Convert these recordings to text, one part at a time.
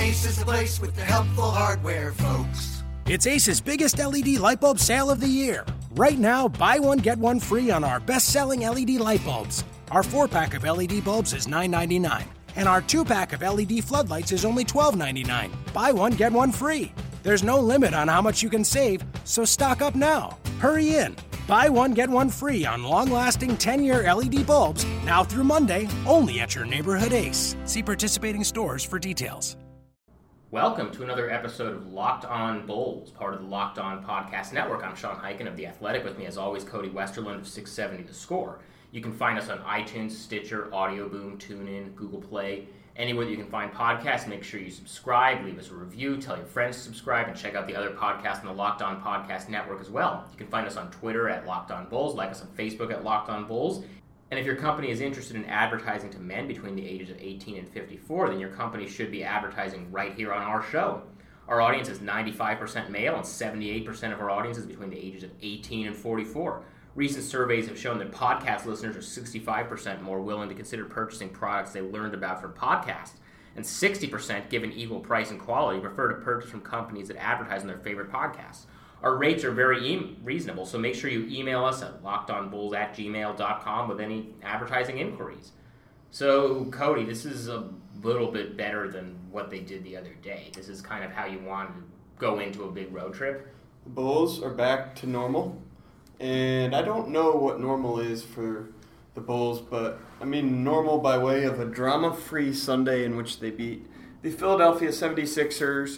Ace is the place with the helpful hardware, folks. It's Ace's biggest LED light bulb sale of the year. Right now, buy one, get one free on our best-selling LED light bulbs. Our 4-pack of LED bulbs is $9.99, and our 2-pack of LED floodlights is only $12.99. Buy one, get one free. There's no limit on how much you can save, so stock up now. Hurry in. Buy one, get one free on long-lasting 10-year LED bulbs, now through Monday, only at your neighborhood Ace. See participating stores for details. Welcome to another episode of Locked On Bulls, part of the Locked On Podcast Network. I'm Sean Highkin of The Athletic. With me, as always, Cody Westerlund of 670 The Score. You can find us on iTunes, Stitcher, Audio Boom, TuneIn, Google Play, anywhere that you can find podcasts. Make sure you subscribe, leave us a review, tell your friends to subscribe, and check out the other podcasts on the Locked On Podcast Network as well. You can find us on Twitter at Locked On Bulls, like us on Facebook at Locked On Bulls. And if your company is interested in advertising to men between the ages of 18 and 54, then your company should be advertising right here on our show. Our audience is 95% male, and 78% of our audience is between the ages of 18 and 44. Recent surveys have shown that podcast listeners are 65% more willing to consider purchasing products they learned about from podcasts, and 60%, given equal price and quality, prefer to purchase from companies that advertise on their favorite podcasts. Our rates are very reasonable, so make sure you email us at lockedonbulls@gmail.com with any advertising inquiries. So, Cody, this is a little bit better than what they did the other day. This is kind of how you wanted to go into a big road trip. The Bulls are back to normal. And I don't know what normal is for the Bulls, but I mean normal by way of a drama-free Sunday in which they beat the Philadelphia 76ers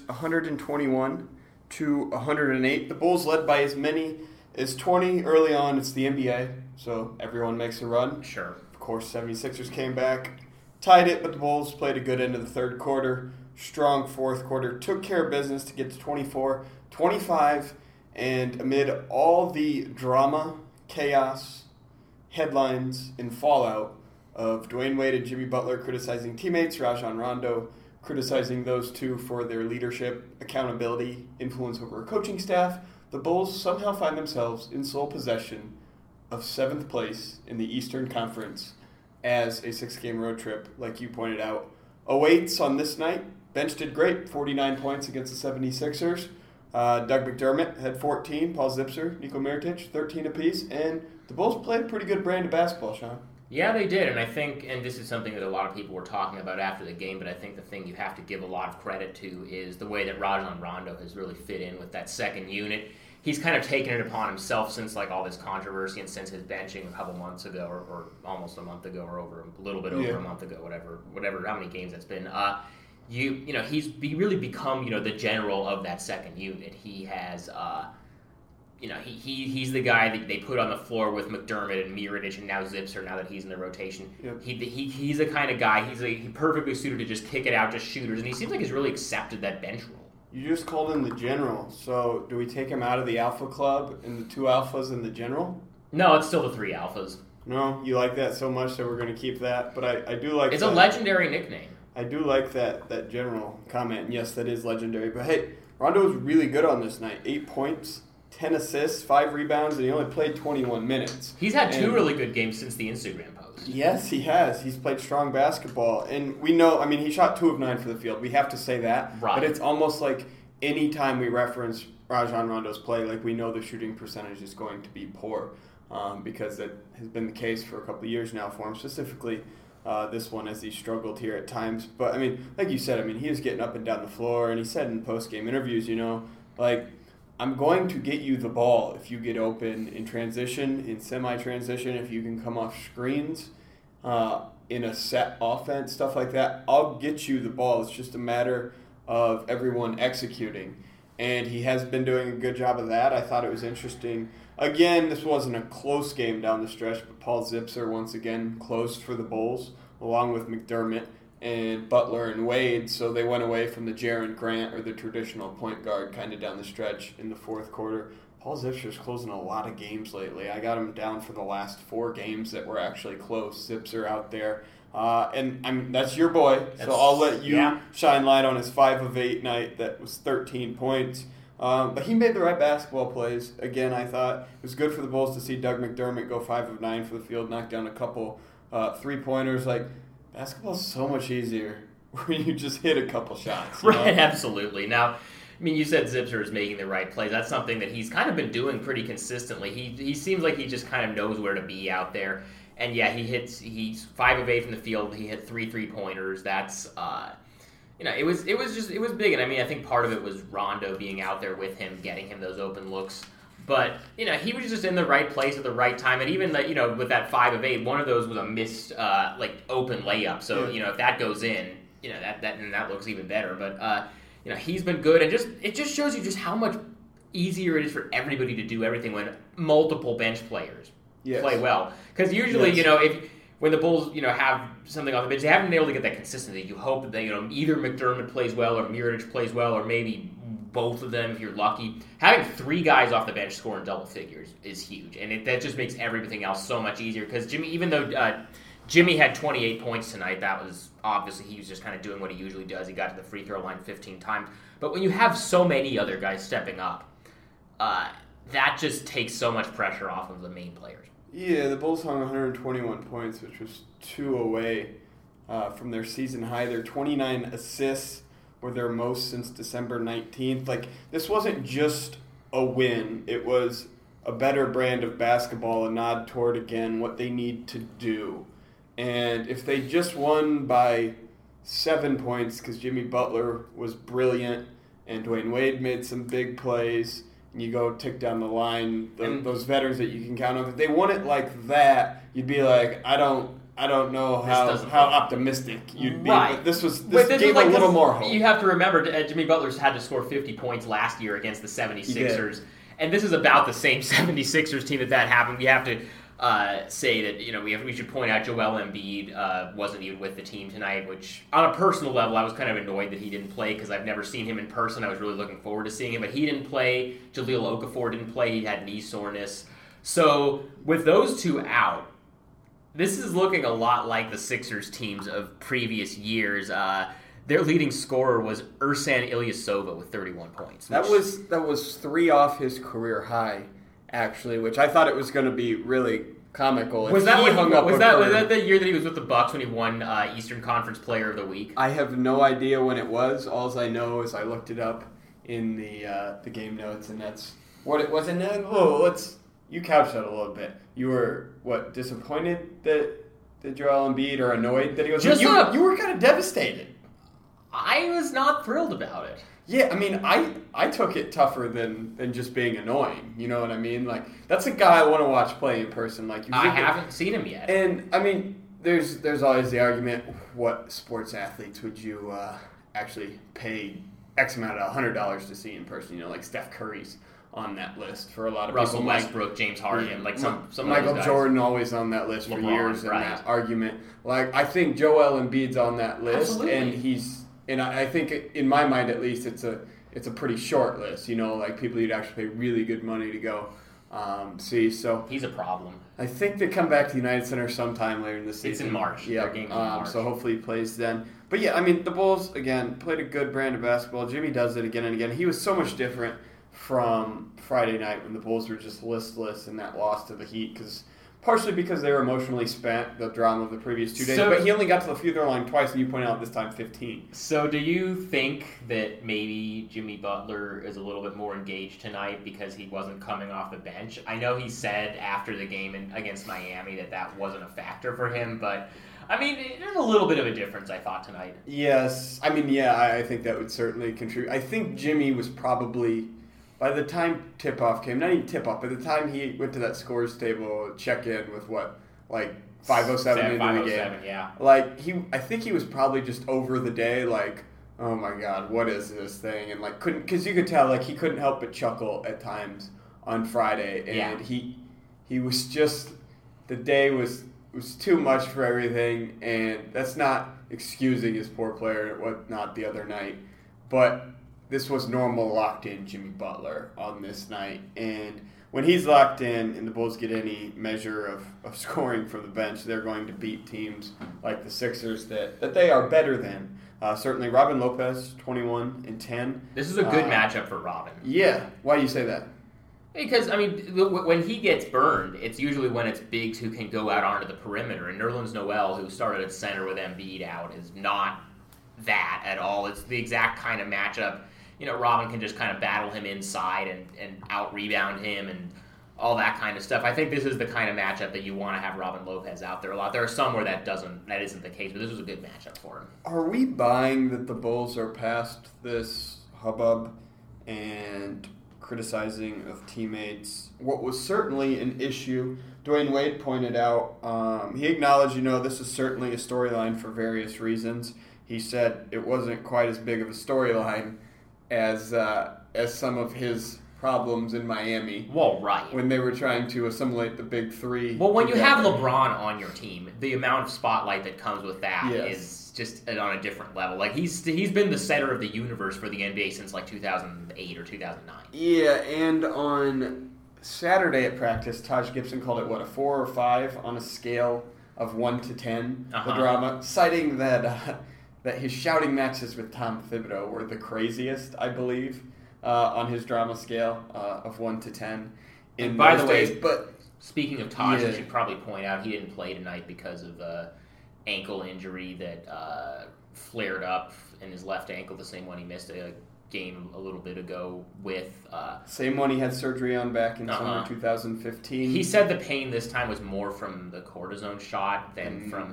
121-108. The Bulls led by as many as 20 early on. It's the NBA, so everyone makes a run. Sure. Of course, 76ers came back, tied it, but the Bulls played a good end of the third quarter. Strong fourth quarter, took care of business to get to 24-25. And amid all the drama, chaos, headlines, and fallout of Dwayne Wade and Jimmy Butler criticizing teammates, Rajon Rondo criticizing those two for their leadership, accountability, influence over a coaching staff, the Bulls somehow find themselves in sole possession of 7th place in the Eastern Conference as a 6-game road trip, like you pointed out, awaits on this night. Bench did great, 49 points against the 76ers. Doug McDermott had 14, Paul Zipser, Niko Mirotic, 13 apiece, and the Bulls played a pretty good brand of basketball, Sean. Yeah, they did, and I think, and this is something that a lot of people were talking about after the game, but I think the thing you have to give a lot of credit to is the way that Rajon Rondo has really fit in with that second unit. He's kind of taken it upon himself since all this controversy and since his benching a couple months ago, or almost a month ago, or over a little bit over a month ago, whatever, how many games that's been. He's really become, the general of that second unit. He has, he's the guy that they put on the floor with McDermott and Mirotic and now Zipser, now that he's in the rotation. Yep. He's the kind of guy, he's perfectly suited to just kick it out, just shooters, and he seems like he's really accepted that bench role. You just called him the general, so do we take him out of the alpha club and the 2 alphas and the general? No, it's still the 3 alphas. No, you like that so much that we're going to keep that, but I do like it's that. A legendary nickname. I do like that general comment, and yes, that is legendary. But hey, Rondo was really good on this night. 8 points, 10 assists, 5 rebounds, and he only played 21 minutes. He's had 2 really good games since the Instagram post. Yes, he has. He's played strong basketball. And we know, he shot 2 of 9 for the field. We have to say that. Right. But it's almost like any time we reference Rajon Rondo's play, we know the shooting percentage is going to be poor because that has been the case for a couple of years now for him, specifically this one as he struggled here at times. But, like you said, he was getting up and down the floor, and he said in post-game interviews, I'm going to get you the ball if you get open in transition, in semi-transition, if you can come off screens, in a set offense, stuff like that. I'll get you the ball. It's just a matter of everyone executing. And he has been doing a good job of that. I thought it was interesting. Again, this wasn't a close game down the stretch, but Paul Zipser once again closed for the Bulls, along with McDermott and Butler and Wade. So they went away from the Jaren Grant or the traditional point guard kind of down the stretch in the fourth quarter. Paul Zipser's closing a lot of games lately. I got him down for the last 4 games that were actually close. Zipser out there. And that's your boy, so I'll let you shine light on his 5 of 8 night that was 13 points. But he made the right basketball plays. Again, I thought it was good for the Bulls to see Doug McDermott go 5 of 9 for the field, knock down a couple 3-pointers. Basketball's so much easier where you just hit a couple shots. Right, absolutely. Now, I mean, you said Zipser is making the right plays. That's something that he's kind of been doing pretty consistently. He seems like he just kind of knows where to be out there. And yeah, he's 5 of 8 from the field. He hit 3 3-pointers. That's it was big. And I mean, I think part of it was Rondo being out there with him, getting him those open looks. But he was just in the right place at the right time. And even with that 5 of 8, one of those was a missed open layup. So if that goes in, that looks even better. But he's been good, and it just shows you just how much easier it is for everybody to do everything when multiple bench players play well. Because usually, when the Bulls, have something on the bench, they haven't been able to get that consistency. You hope that they, either McDermott plays well or Mirotic plays well, or maybe both of them if you're lucky. Having 3 guys off the bench scoring double figures is huge, and that just makes everything else so much easier. Because Jimmy, even though Jimmy had 28 points tonight, that was obviously he was just kind of doing what he usually does. He got to the free throw line 15 times. But when you have so many other guys stepping up, that just takes so much pressure off of the main players. Yeah, the Bulls hung 121 points, which was 2 away from their season high. Their 29 assists were their most since December 19th. This wasn't just a win. It was a better brand of basketball, a nod toward, again, what they need to do. And if they just won by 7 points, because Jimmy Butler was brilliant and Dwayne Wade made some big plays, and you go tick down the line, those veterans that you can count on, if they won it like that, you'd be like, I don't know how optimistic you'd be. Right. But this gave a little more hope. You have to remember, Jimmy Butler's had to score 50 points last year against the 76ers. And this is about the same 76ers team that happened. We have to say that we should point out Joel Embiid wasn't even with the team tonight, which on a personal level I was kind of annoyed that he didn't play because I've never seen him in person. I was really looking forward to seeing him, but he didn't play. Jahlil Okafor didn't play. He had knee soreness. So with those 2 out, this is looking a lot like the Sixers teams of previous years. Their leading scorer was Ersan Ilyasova with 31 points. That was 3 off his career high, actually, which I thought it was going to be really comical. Was that the year that he was with the Bucks when he won Eastern Conference Player of the Week? I have no idea when it was. All I know is I looked it up in the game notes, and that's what it was. And you couched that a little bit. You were disappointed that Joel Embiid, or annoyed that he was? You were kind of devastated. I was not thrilled about it. Yeah, I mean, I took it tougher than just being annoying. You know what I mean? That's a guy I want to watch play in person. I haven't seen him yet. And I mean, there's always the argument: what sports athletes would you actually pay X amount of $100 to see in person? Like Steph Curry's on that list for a lot of Russell people. Westbrook, James Harden, some Michael Jordan always on that list for years in that argument. I think Joel Embiid's on that list, absolutely. And I think, in my mind at least, it's a pretty short list. People you'd actually pay really good money to go see. So he's a problem. I think they come back to the United Center sometime later in the season. It's in March. Yeah, in March. So hopefully he plays then. But yeah, I mean, the Bulls again played a good brand of basketball. Jimmy does it again and again. He was so much different from Friday night when the Bulls were just listless in that loss to the Heat, partially because they were emotionally spent, the drama of the previous 2 days. But he only got to the free throw line twice, and you pointed out this time 15. So do you think that maybe Jimmy Butler is a little bit more engaged tonight because he wasn't coming off the bench? I know he said after the game against Miami that wasn't a factor for him, but I mean, there's a little bit of a difference, I thought, tonight. Yes. I mean, yeah, I think that would certainly contribute. I think Jimmy was probably, by the time tip-off came, not even tip-off, by the time he went to that scores table, check-in with 5:07 into the game. Yeah. I think he was probably just over the day, oh my God, what is this thing? And because you could tell, he couldn't help but chuckle at times on Friday. And he was just, the day was too much for everything, and that's not excusing his poor player and whatnot the other night, but this was normal locked-in Jimmy Butler on this night. And when he's locked in and the Bulls get any measure of scoring from the bench, they're going to beat teams like the Sixers that they are better than. Certainly Robin Lopez, 21 and 10. This is a good matchup for Robin. Yeah. Why do you say that? Because, I mean, when he gets burned, it's usually when it's bigs who can go out onto the perimeter. And Nerlens Noel, who started at center with Embiid out, is not that at all. It's the exact kind of matchup. Robin can just kind of battle him inside and out-rebound him and all that kind of stuff. I think this is the kind of matchup that you want to have Robin Lopez out there a lot. There are some where that isn't the case, but this was a good matchup for him. Are we buying that the Bulls are past this hubbub and criticizing of teammates? What was certainly an issue, Dwayne Wade pointed out, he acknowledged, this is certainly a storyline for various reasons. He said it wasn't quite as big of a storyline as some of his problems in Miami. Well, right. When they were trying to assimilate the big three. Well, when you have LeBron on your team, the amount of spotlight that comes with that is just on a different level. Like, he's been the center of the universe for the NBA since, 2008 or 2009. Yeah, and on Saturday at practice, Taj Gibson called it, a 4 or 5 on a scale of 1 to 10, the drama, citing that his shouting matches with Tom Thibodeau were the craziest, I believe, on his drama scale of 1 to 10. And by the way, speaking of Taj, I should probably point out he didn't play tonight because of ankle injury that flared up in his left ankle, the same one he missed a game a little bit ago with. Same one he had surgery on back in summer 2015. He said the pain this time was more from the cortisone shot than from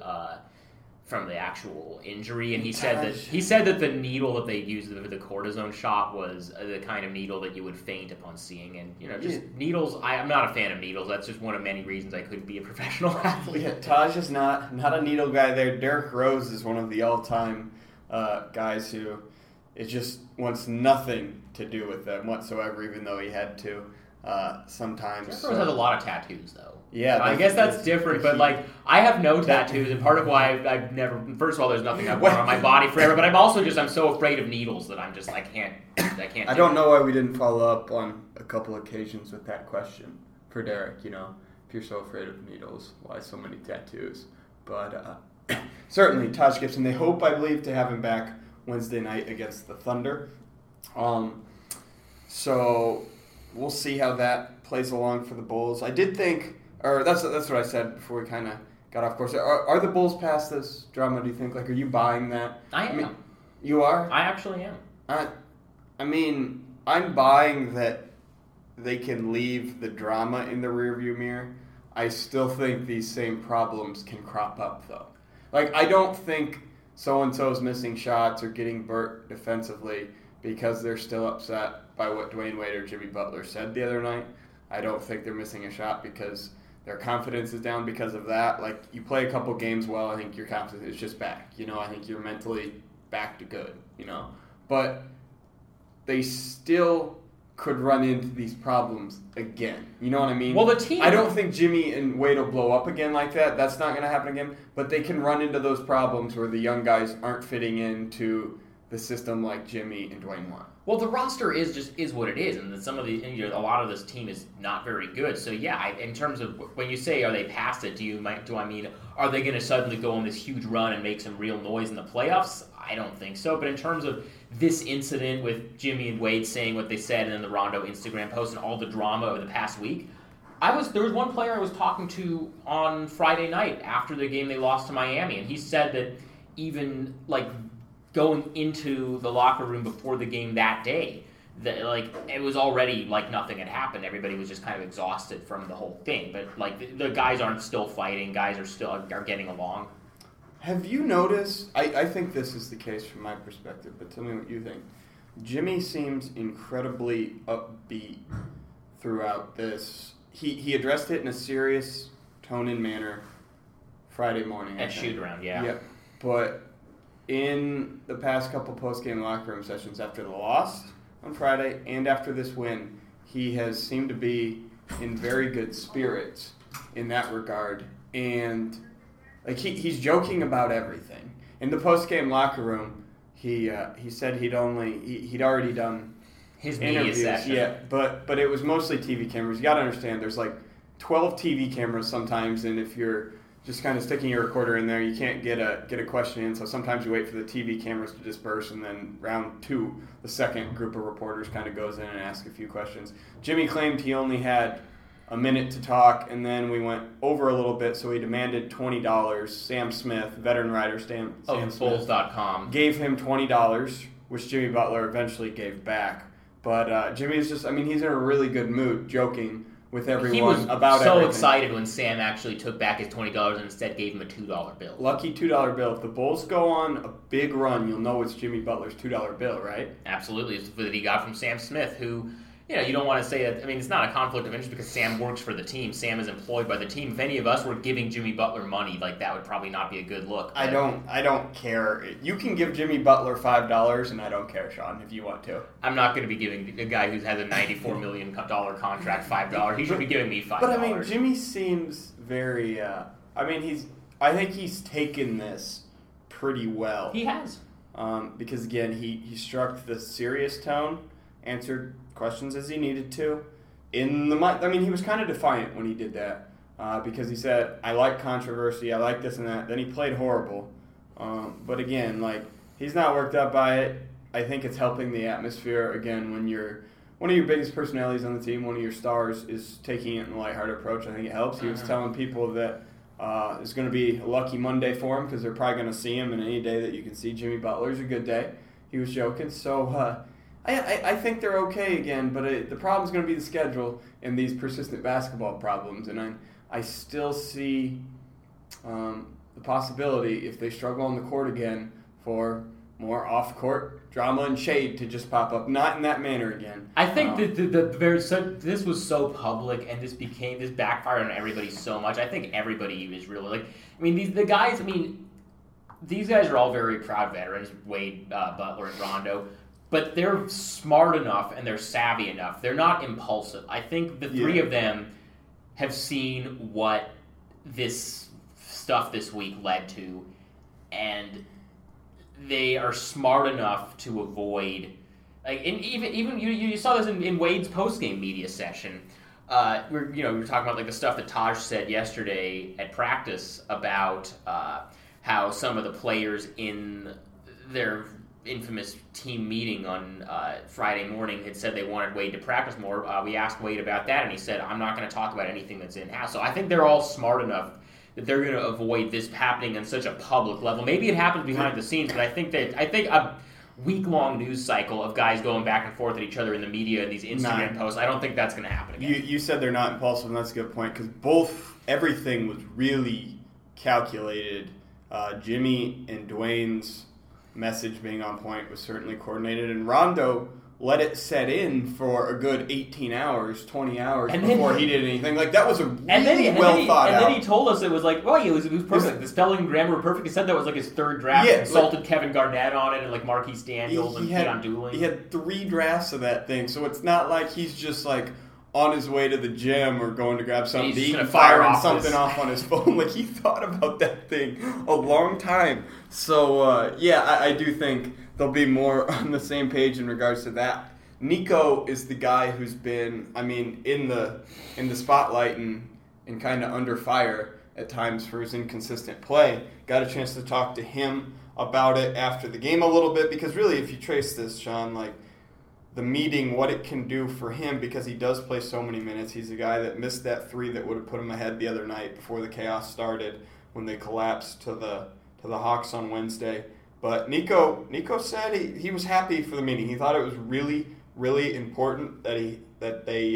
the actual injury, and he said that the needle that they used for the cortisone shot was the kind of needle that you would faint upon seeing, and needles. I'm not a fan of needles. That's just one of many reasons I couldn't be a professional athlete. Yeah, Taj is not a needle guy there. Derrick Rose is one of the all-time guys who it just wants nothing to do with them whatsoever, even though he had to sometimes. Derrick Rose has a lot of tattoos, though. Yeah, I guess that's different, but I have no tattoos, and part of why I've never. First of all, there's nothing I've worn on my body forever, but I'm so afraid of needles that I'm just I can't. I don't know why we didn't follow up on a couple occasions with that question for Derek. If you're so afraid of needles, why so many tattoos? But certainly, Taj Gibson. They hope, I believe, to have him back Wednesday night against the Thunder. So we'll see how that plays along for the Bulls. I did think. Or that's what I said before we kind of got off course. Are the Bulls past this drama, do you think? Are you buying that? I am. You are? I actually am. I'm buying that they can leave the drama in the rearview mirror. I still think these same problems can crop up, though. I don't think so-and-so's missing shots or getting burnt defensively because they're still upset by what Dwayne Wade or Jimmy Butler said the other night. I don't think they're missing a shot because their confidence is down because of that. You play a couple games well, I think your confidence is just back. I think you're mentally back to good, But they still could run into these problems again. You know what I mean? Well, the team... I don't think Jimmy and Wade will blow up again like that. That's not going to happen again. But they can run into those problems where the young guys aren't fitting into the system like Jimmy and Dwayne want. Well, the roster is what it is, and a lot of this team is not very good. So yeah, in terms of when you say are they past it, do I mean are they going to suddenly go on this huge run and make some real noise in the playoffs? I don't think so. But in terms of this incident with Jimmy and Wade saying what they said, and then the Rondo Instagram post and all the drama over the past week, there was one player I was talking to on Friday night after the game they lost to Miami, and he said that even going into the locker room before the game that day, that it was already nothing had happened. Everybody was just kind of exhausted from the whole thing. But the guys aren't still fighting. Guys are getting along. Have you noticed? I think this is the case from my perspective, but tell me what you think. Jimmy seems incredibly upbeat throughout this. He addressed it in a serious tone and manner Friday morning at shoot around. Yeah. But in the past couple post-game locker room sessions after the loss on Friday and after this win, he has seemed to be in very good spirits in that regard. And he's joking about everything. In the post-game locker room, he said he'd already done his media session. Yeah, but it was mostly TV cameras. You got to understand, there's 12 TV cameras sometimes, and if you're just kind of sticking your recorder in there, you can't get a question in. So sometimes you wait for the TV cameras to disperse, and then round 2, the second group of reporters kind of goes in and asks a few questions. Jimmy claimed he only had a minute to talk, and then we went over a little bit, so he demanded $20. Sam Smith, veteran writer, Sam Smith, Bulls.com, gave him $20, which Jimmy Butler eventually gave back. But Jimmy's just, he's in a really good mood, joking with everyone about everything. He was so excited when Sam actually took back his $20 and instead gave him a $2 bill. Lucky $2 bill. If the Bulls go on a big run, you'll know it's Jimmy Butler's $2 bill, right? Absolutely. It's that he got from Sam Smith, who, you don't want to say that. It's not a conflict of interest because Sam works for the team. Sam is employed by the team. If any of us were giving Jimmy Butler money, that would probably not be a good look. I don't care. You can give Jimmy Butler $5, and I don't care, Sean, if you want to. I'm not going to be giving a guy who has a $94 million contract $5. He should be giving me $5. But Jimmy seems very. I think he's taken this pretty well. He has. Because again, he struck the serious tone, answered questions as he needed to. He was kind of defiant when he did that because he said, "I like controversy, I like this and that." Then he played horrible, but again, he's not worked up by it. I think it's helping the atmosphere again when you're one of your biggest personalities on the team, one of your stars is taking it in a lighthearted approach. I think it helps. He was telling people that it's going to be a lucky Monday for him because they're probably going to see him, and any day that you can see Jimmy Butler is a good day. He was joking, so. I think they're okay again, but the problem's going to be the schedule and these persistent basketball problems. And I still see the possibility, if they struggle on the court again, for more off-court drama and shade to just pop up. Not in that manner again. I think this was so public, and this backfired on everybody so much. I think everybody is really these guys are all very proud veterans, Wade, Butler, and Rondo. But they're smart enough and they're savvy enough. They're not impulsive. I think the three of them have seen what this stuff this week led to, and they are smart enough to avoid. Even you saw this in Wade's post-game media session. We were talking about the stuff that Taj said yesterday at practice about how some of the players in their infamous team meeting on Friday morning had said they wanted Wade to practice more. We asked Wade about that, and he said, "I'm not going to talk about anything that's in-house." So I think they're all smart enough that they're going to avoid this happening on such a public level. Maybe it happens behind the scenes, but I think a week-long news cycle of guys going back and forth at each other in the media and these Instagram posts, I don't think that's going to happen again. You said they're not impulsive, and that's a good point, because everything was really calculated. Jimmy and Dwayne's message being on point was certainly coordinated, and Rondo let it set in for a good 18 hours, 20 hours before he did anything. That was a really well thought out. And then he told us it was it was perfect. The spelling and grammar were perfect. He said that was his third draft. He consulted Kevin Garnett on it and Marquise Daniels and Keon Dooling. He had 3 drafts of that thing, so it's not like he's just on his way to the gym or going to grab something to eat and firing something off on his phone. He thought about that thing a long time. So, I do think they'll be more on the same page in regards to that. Nico is the guy who's been, in the spotlight and kind of under fire at times for his inconsistent play. Got a chance to talk to him about it after the game a little bit, because really, if you trace this, Sean, the meeting, what it can do for him, because he does play so many minutes. He's a guy that missed that 3 that would have put him ahead the other night before the chaos started when they collapsed to the Hawks on Wednesday. But Nico said he was happy for the meeting. He thought it was really, really important that they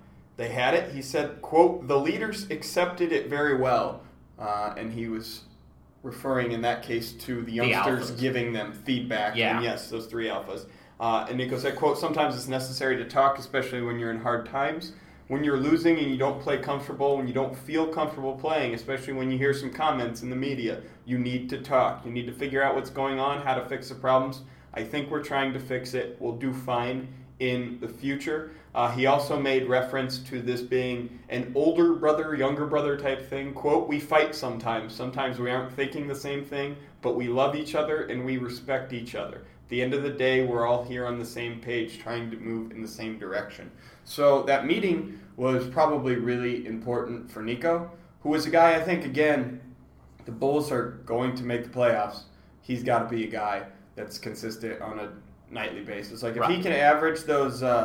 had it. He said, quote, "The leaders accepted it very well," and he was referring in that case to the youngsters giving them feedback. Yeah. And yes, those 3 alphas. And Nico said, quote, "Sometimes it's necessary to talk, especially when you're in hard times. When you're losing and you don't play comfortable, when you don't feel comfortable playing, especially when you hear some comments in the media, you need to talk. You need to figure out what's going on, how to fix the problems. I think we're trying to fix it. We'll do fine in the future." He also made reference to this being an older brother, younger brother type thing. Quote, "We fight sometimes. Sometimes we aren't thinking the same thing, but we love each other and we respect each other. At the end of the day, we're all here on the same page, trying to move in the same direction." So that meeting was probably really important for Nico, who is a guy, I think, again, the Bulls are going to make the playoffs. He's got to be a guy that's consistent on a nightly basis. If he can average those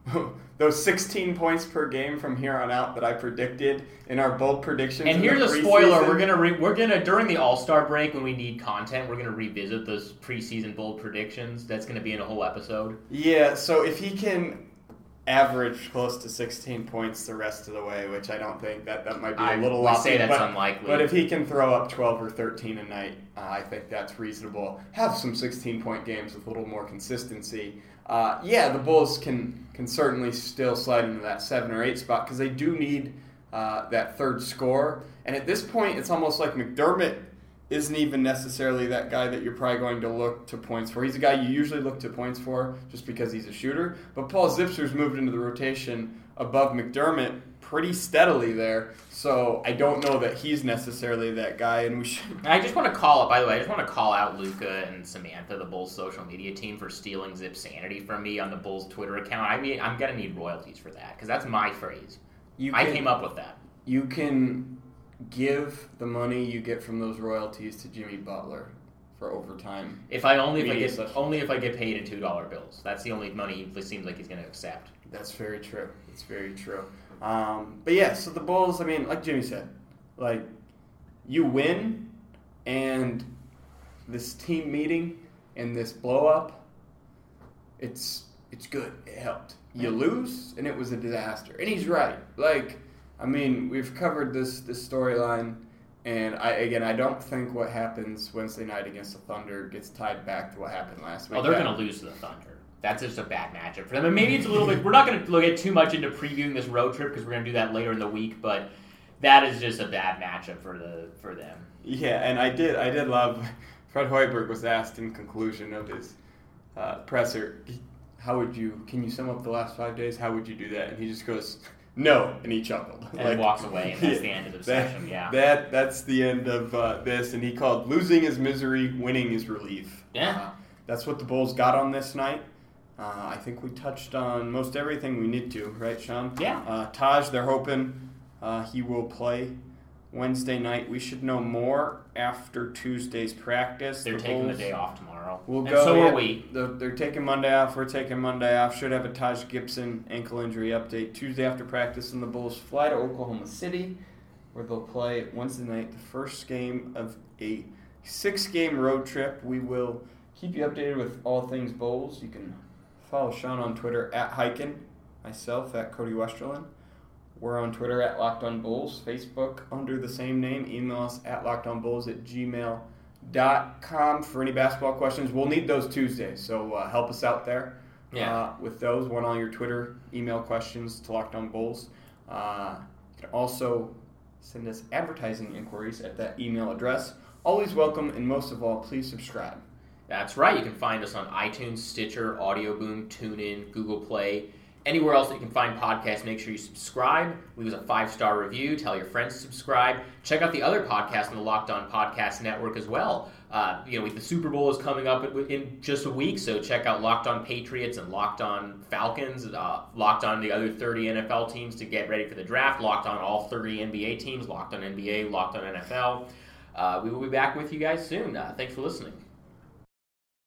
those 16 points per game from here on out that I predicted in our bold predictions. And here's a spoiler: we're gonna during the All-Star break when we need content, we're gonna revisit those preseason bold predictions. That's gonna be in a whole episode. Yeah. So if he can average close to 16 points the rest of the way, which I don't think that might be a little lofty. I say that's unlikely. But if he can throw up 12 or 13 a night, I think that's reasonable. Have some 16-point games with a little more consistency. The Bulls can certainly still slide into that 7 or 8 spot because they do need that third scorer. And at this point, it's almost like McDermott isn't even necessarily that guy that you're probably going to look to points for. He's a guy you usually look to points for just because he's a shooter. But Paul Zipser's moved into the rotation above McDermott pretty steadily there. So I don't know that he's necessarily that guy. And we should. I just want to call out Luca and Samantha, the Bulls social media team, for stealing Zip Sanity from me on the Bulls Twitter account. I mean, I'm going to need royalties for that because that's my phrase. I came up with that. You can give the money you get from those royalties to Jimmy Butler for overtime. If I get paid in $2 bills. That's the only money he seems like he's going to accept. That's very true. It's very true. But yeah, so the Bulls, I mean, like Jimmy said, like you win and this team meeting and this blow up, it's good. It helped. You lose and it was a disaster. And he's right. Like, I mean, we've covered this storyline, and I don't think what happens Wednesday night against the Thunder gets tied back to what happened last week. Oh, they're going to lose to the Thunder. That's just a bad matchup for them. And maybe it's a little bit. We're not going to get too much into previewing this road trip because we're going to do that later in the week. But that is just a bad matchup for them. Yeah, and I did love. Fred Hoiberg was asked in conclusion of his presser, can you sum up the last 5 days? How would you do that? And he just goes, no, and he chuckled. And walks away, and that's the end of the session, yeah. That's the end of this, and he called losing is misery, winning is relief. Yeah. That's what the Bulls got on this night. I think we touched on most everything we need to, right, Sean? Yeah. Taj, they're hoping he will play Wednesday night. We should know more after Tuesday's practice. They're taking the day off tomorrow. So are we. They're taking Monday off. We're taking Monday off. Should have a Taj Gibson ankle injury update Tuesday after practice, and the Bulls fly to Oklahoma City, where they'll play Wednesday night, the first game of a 6-game road trip. We will keep you updated with all things Bulls. You can follow Sean on Twitter at Hiken, myself at Cody Westerlund. We're on Twitter at Locked On Bulls, Facebook under the same name. Email us at lockedonbulls@gmail.com for any basketball questions. We'll need those Tuesdays, so help us out there with those. Want all your Twitter email questions to Locked On Bulls. You can also send us advertising inquiries at that email address. Always welcome, and most of all, please subscribe. That's right. You can find us on iTunes, Stitcher, Audio Boom, TuneIn, Google Play. Anywhere else that you can find podcasts, make sure you subscribe. Leave us a 5-star review. Tell your friends to subscribe. Check out the other podcasts on the Locked On Podcast Network as well. The Super Bowl is coming up in just a week, so check out Locked On Patriots and Locked On Falcons, Locked On the other 30 NFL teams to get ready for the draft, Locked On all 30 NBA teams, Locked On NBA, Locked On NFL. We will be back with you guys soon. Thanks for listening.